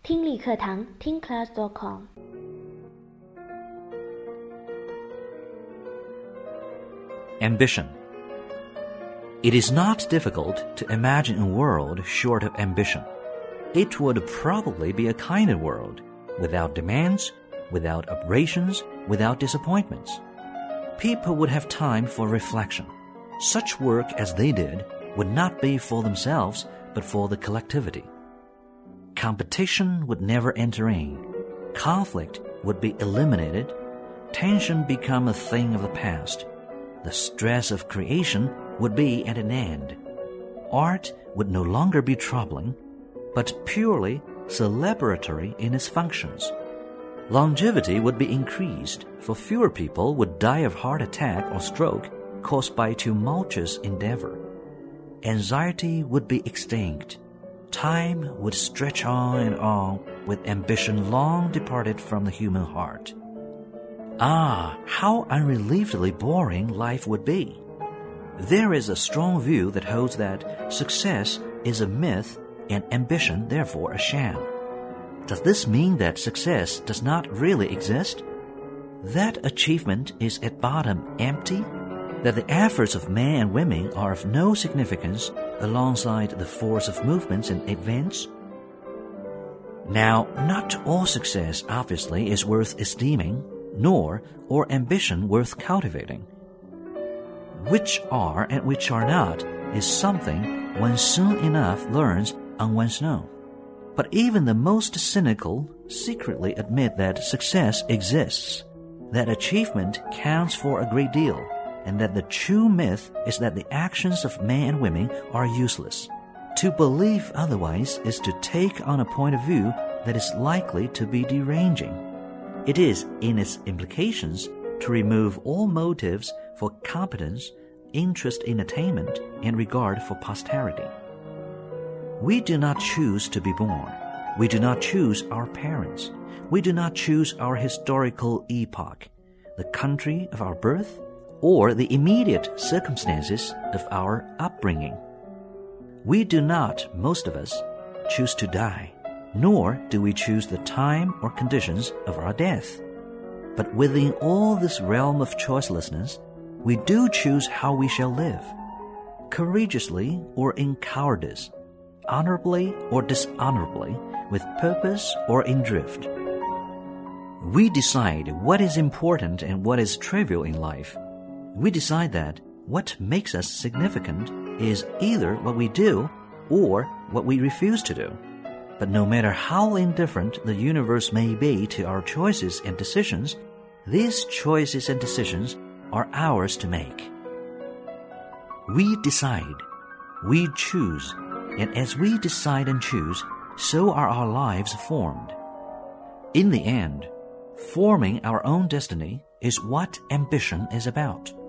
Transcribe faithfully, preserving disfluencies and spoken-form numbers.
听力课堂听 class dot com。 Ambition. It is not difficult to imagine a world short of ambition. It would probably be a kinder world, without demands, without aberrations, without disappointments. People would have time for reflection. Such work as they did would not be for themselves, but for the collectivity. Competition would never enter in. Conflict would be eliminated. Tension become a thing of the past. The stress of creation would be at an end. Art would no longer be troubling, but purely celebratory in its functions. Longevity would be increased, for fewer people would die of heart attack or stroke caused by tumultuous endeavor. Anxiety would be extinct. Time would stretch on and on with ambition long departed from the human heart. Ah, how unrelievedly boring life would be! There is a strong view that holds that success is a myth and ambition therefore a sham. Does this mean that success does not really exist? That achievement is at bottom empty? That the efforts of men and women are of no significance alongside the force of movements and events? Now, not all success obviously is worth esteeming, nor all ambition worth cultivating. Which are and which are not is something one soon enough learns on one's own. But even the most cynical secretly admit that success exists, that achievement counts for a great deal, and that the true myth is that the actions of men and women are useless. To believe otherwise is to take on a point of view that is likely to be deranging. It is, in its implications, to remove all motives for competence, interest in attainment, and regard for posterity. We do not choose to be born. We do not choose our parents. We do not choose our historical epoch, the country of our birth, or the immediate circumstances of our upbringing. We do not, most of us, choose to die, nor do we choose the time or conditions of our death. But within all this realm of choicelessness, we do choose how we shall live, courageously or in cowardice, honorably or dishonorably, with purpose or in drift. We decide what is important and what is trivial in life. We decide that what makes us significant is either what we do or what we refuse to do. But no matter how indifferent the universe may be to our choices and decisions, these choices and decisions are ours to make. We decide, we choose, and as we decide and choose, so are our lives formed. In the end, forming our own destiny is what ambition is about.